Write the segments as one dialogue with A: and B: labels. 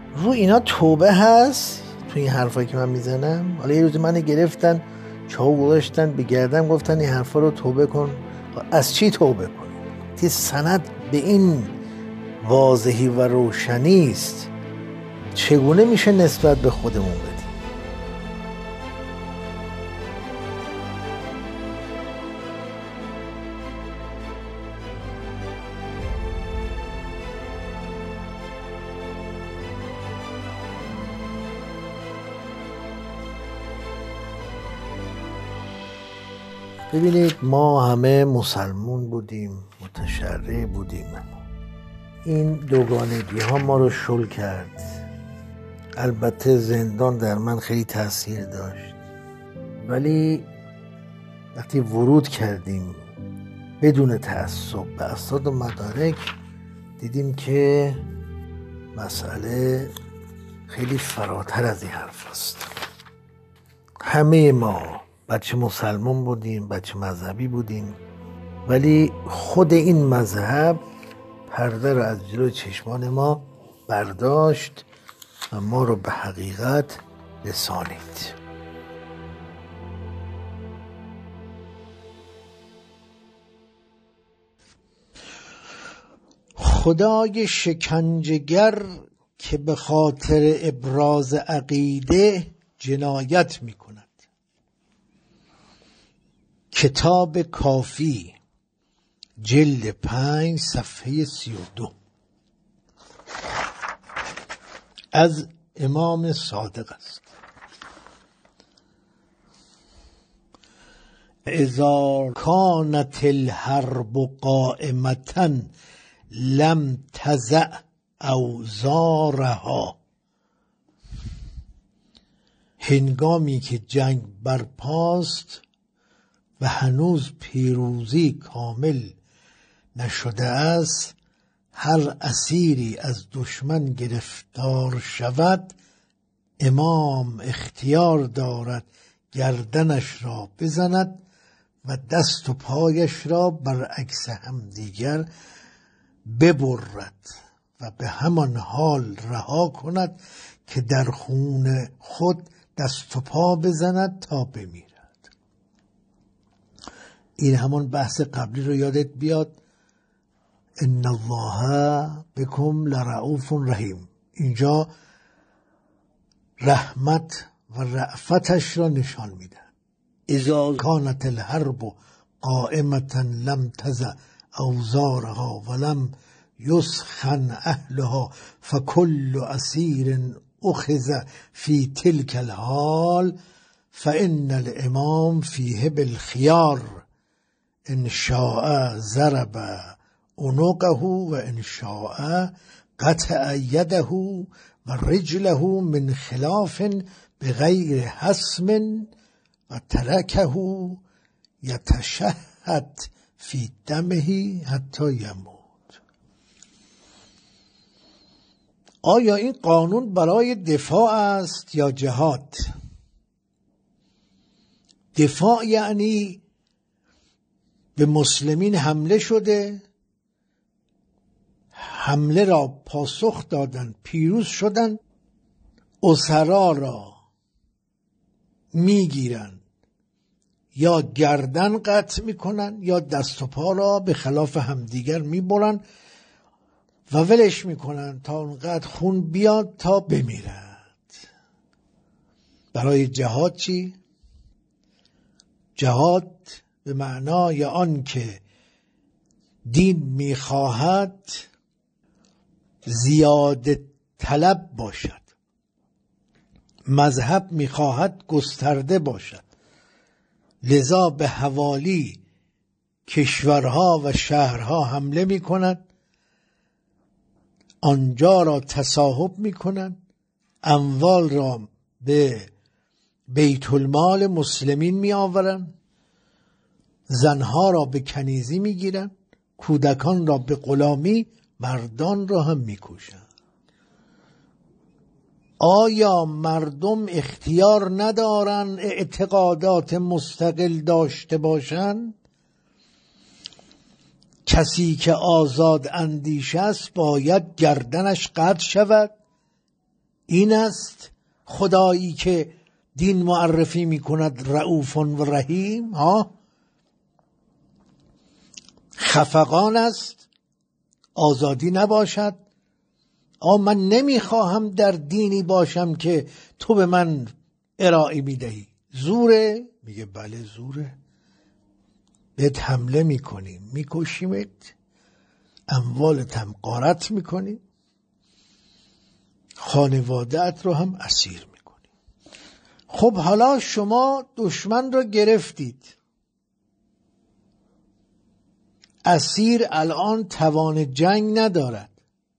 A: رو اینا توبه هست تو این حرفایی که من میزنم؟ حالا یه روزی من گرفتن چاو گذاشتن به گردن گفتن این حرفا رو توبه کن. از چی توبه کن؟ تی سند به این واضحی و روشنی است، چگونه میشه نسبت به خودمون بدیم؟ ببینید ما همه مسلمون بودیم، متشرع بودیم. این دوگانگی ها ما رو شل کرد. البته زندان در من خیلی تاثیر داشت، ولی وقتی ورود کردیم بدون تعصب به اسناد و مدارک دیدیم که مسئله خیلی فراتر از این حرف است. همه ما بچه مسلمان بودیم، بچه مذهبی بودیم، ولی خود این مذهب پرده رو از جلوی چشمان ما برداشت و ما رو به حقیقت رسانید. خدای شکنجهگر که به خاطر ابراز عقیده جنایت می کند. کتاب کافی جلد 5 صفحه 32 از امام صادق است. اذا کانت الحرب قائمة لم تزع اوزارها. هنگامی که جنگ برپاست و هنوز پیروزی کامل نشده است، هر اسیری از دشمن گرفتار شود امام اختیار دارد گردنش را بزند و دست و پایش را برعکس همدیگر ببرد و به همان حال رها کند که در خون خود دست و پا بزند تا بمیرد. این همون بحث قبلی رو یادت بیاد، ان الله بكم لرؤوف رحیم. اینجا رحمت و رأفتش را نشان میده. اذا کانت الحرب قائمة لم تزع اوزارها ولم یسخن اهلها فكل اسیر اخذ فی تلك الحال فان الامام فیه بالخیار ان شاء ضرب عنقه و ان شاء قطع یده و رجله من خلاف بغیر حسم و ترکه یتشهد فی دمه حتی یموت. آیا این قانون برای دفاع است یا جهاد؟ دفاع یعنی به مسلمین حمله شده، حمله را پاسخ دادن، پیروز شدن، اسرا را میگیرن یا گردن قطع میکنن یا دست و پا را به خلاف همدیگر میبرن و ولش میکنن تا اونقدر خون بیاد تا بمیرد. برای جهاد چی؟ جهاد به معنای آن که دین میخواهد زیاده طلب باشد، مذهب میخواهد گسترده باشد، لذا به حوالی کشورها و شهرها حمله میکنند، آنجا را تصاحب میکنند، اموال را به بیت المال مسلمین میآورند، زنها را به کنیزی میگیرند، کودکان را به غلامی، مردان را هم میکشند. آیا مردم اختیار ندارند اعتقادات مستقل داشته باشند؟ کسی که آزاد اندیش است باید گردنش قطع شود این است خدایی که دین معرفی میکند رؤوف و رحیم. خفقان است، آزادی نباشد. من نمیخواهم در دینی باشم که تو به من ارائه میدهی. زوره؟ میگه بله زوره. بهت حمله میکنیم، میکشیمت، اموالت هم غارت میکنیم، خانواده‌ات رو هم اسیر میکنیم. خب حالا شما دشمن رو گرفتید، اسیر الان توان جنگ ندارد،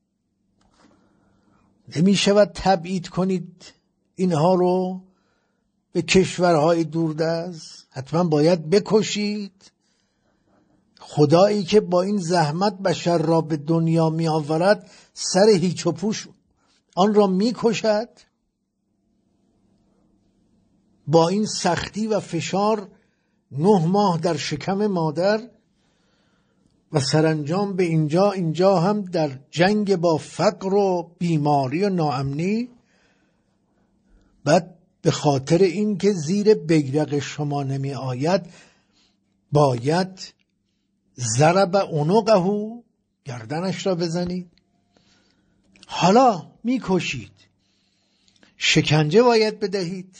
A: نمیشود تبعید کنید اینها رو به کشورهای دوردست، حتما باید بکشید. خدایی که با این زحمت بشر را به دنیا می آورد سر هیچ و پوش آن را می کشد. با این سختی و فشار 9 ماه در شکم مادر و سرانجام به اینجا هم در جنگ با فقر و بیماری و ناامنی. بعد به خاطر این که زیر بیرق شما نمی آید باید ضرب عنقه، گردنش را بزنید. حالا می کشید، شکنجه باید بدهید.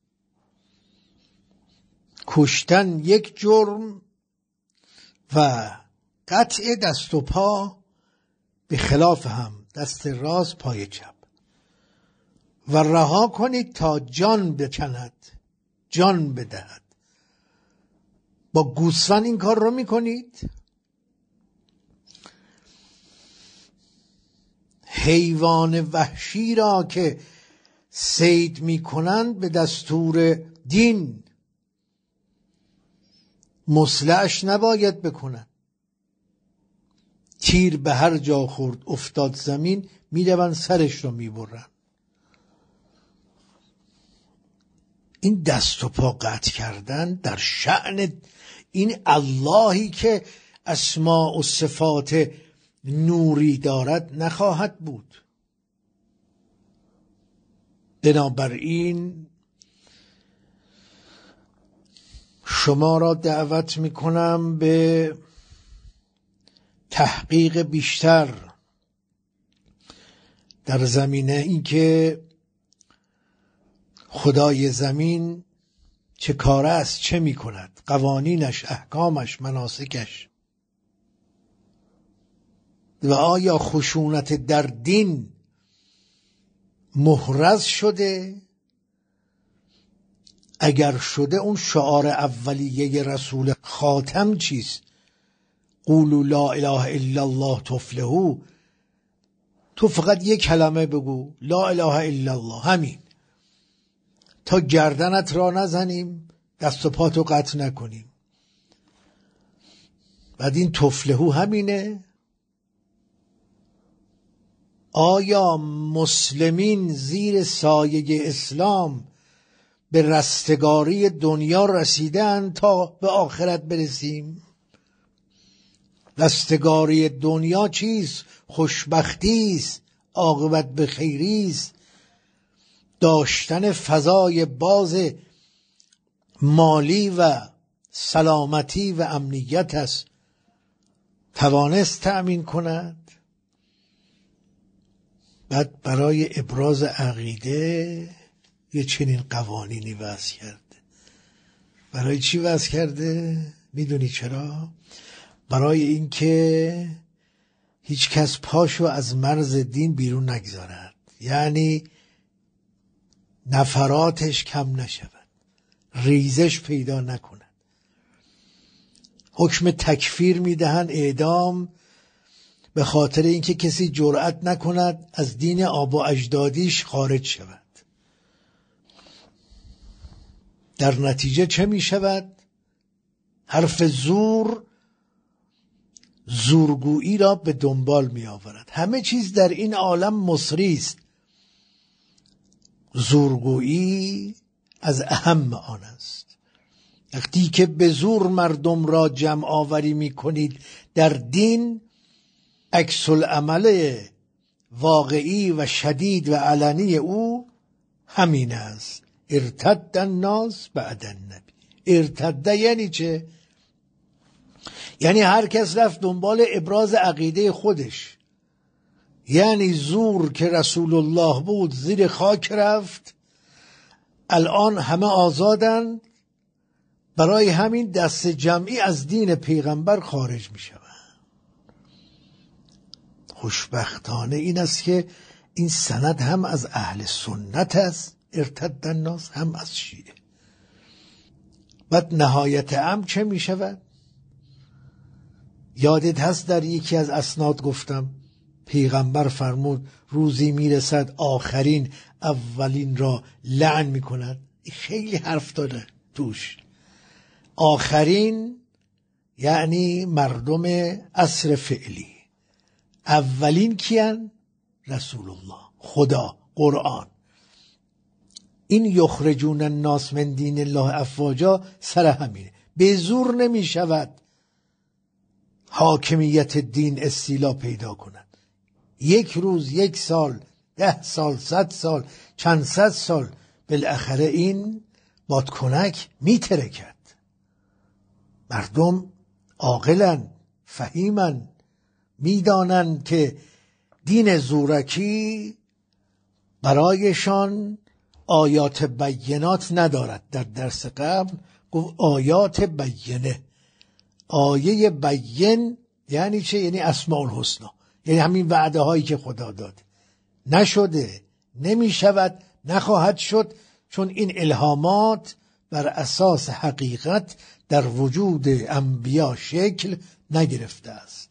A: کشتن یک جرم و قطع دست و پا به خلاف هم، دست راست پای چپ، و رها کنید تا جان بکند، جان بدهد. با گوسفند این کار رو میکنید؟ حیوان وحشی را که صید میکنند به دستور دین مصلحش نباید بکنند. تیر به هر جا خورد افتاد زمین، میروند سرش رو میبرن. این دست و پا قطع کردن در شأن این اللهی که اسماء و صفات نوری دارد نخواهد بود. بنابراین شما را دعوت میکنم به تحقیق بیشتر در زمینه این که خدای زمین چه کار است، چه می کند، قوانینش، احکامش، مناسکش، و آیا خشونت در دین محرز شده؟ اگر شده اون شعار اولیه رسول خاتم چیست؟ قولوا لا اله الا الله تفلحوا. تو فقط یک کلمه بگو، لا اله الا الله، همین، تا گردنت را نزنیم، دست و پاتو قطع نکنیم. بعد این تفلحو همینه. آیا مسلمین زیر سایه اسلام به رستگاری دنیا رسیدن تا به آخرت برسیم؟ رستگاری دنیا چیست؟ خوشبختی است، عاقبت به خیری است، داشتن فضای باز مالی و سلامتی و امنیت است. توانست تأمین کند؟ بعد برای ابراز عقیده یه چنین قوانینی وضع کرده. برای چی وضع کرده؟ میدونی چرا؟ برای اینکه هیچ کس پاشو از مرز دین بیرون نگذارد، یعنی نفراتش کم نشود، ریزش پیدا نکند. حکم تکفیر میدهن، اعدام، به خاطر اینکه کسی جرأت نکند از دین آب و اجدادیش خارج شود. در نتیجه چه می شود؟ حرف زور زورگویی را به دنبال می آورد. همه چیز در این عالم مصری است، زورگویی از اهم آن است. وقتی که به زور مردم را جمع آوری می کنید در دین، عکس العمل واقعی و شدید و علنی او همین است. ارتد الناس بعد النبی. ارتد یعنی چه؟ یعنی هر کس رفت دنبال ابراز عقیده خودش، یعنی زور که رسول الله بود زیر خاک رفت. الان همه آزادن، برای همین دست جمعی از دین پیغمبر خارج می شوند. خوشبختانه این است که این سند هم از اهل سنت است، ارتد الناس، هم از شیعه. بعد نهایت امر چه می شود؟ یادت هست در یکی از اسناد گفتم پیغمبر فرمود روزی میرسد آخرین اولین را لعن میکند. خیلی حرف داره توش. آخرین یعنی مردم عصر فعلی. اولین کیان؟ رسول الله، خدا، قرآن. این یخرجون الناس من دین الله افواجا سر همینه. به زور نمی شود حاکمیت دین استیلا پیدا کند. یک روز، یک سال، 10 سال، 100 سال، چند صد سال، بالاخره این بادکنک میترکد. مردم عاقلن، فهیمن، میدانند که دین زورکی برایشان آیات بینات ندارد. در درس قبل گفت آیات بینه. آیه بین یعنی چه؟ یعنی اسماء الحسنا، یعنی همین وعده هایی که خدا داد. نشده، نمی شود، نخواهد شد، چون این الهامات بر اساس حقیقت در وجود انبیا شکل نگرفته است.